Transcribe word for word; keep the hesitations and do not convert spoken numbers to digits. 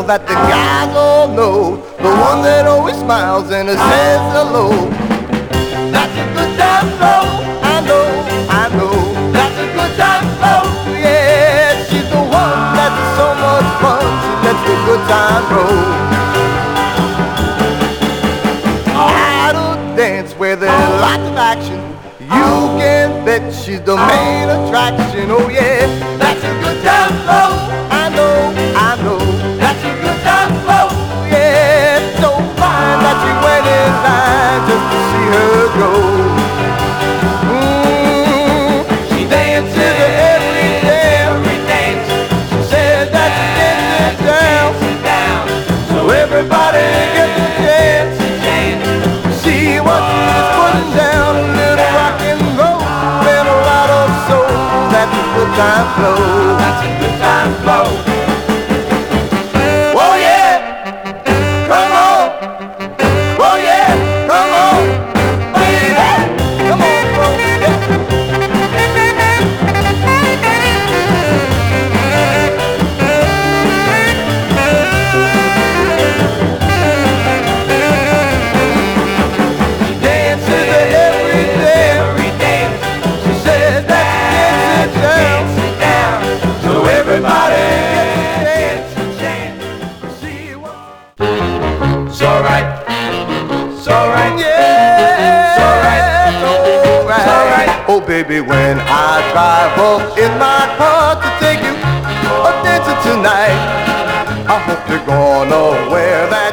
that the guys all know, the one that always smiles and says hello. That's a good time flow. I know, I know. That's a good time flow. Yeah, she's the one that's so much fun. She lets the good time roll. At a dance where there's lots of action, you can bet she's the main attraction. Oh yeah, that's a good time flow. I know, I know. That's a good time flow. Yeah, it's so fine that she went in line just to see her go. Mm, she dances every day, every dance. She says that she gets it down, so everybody gets a chance. See what she's putting down, a little rock and roll and a lot of soul. That's a good time flow. That's a good time flow. Oh yeah, come on. Oh yeah, come on, baby. Come on, bro. Oh baby, when I drive up in my car to take you a dancing tonight, I hope you're gonna wear that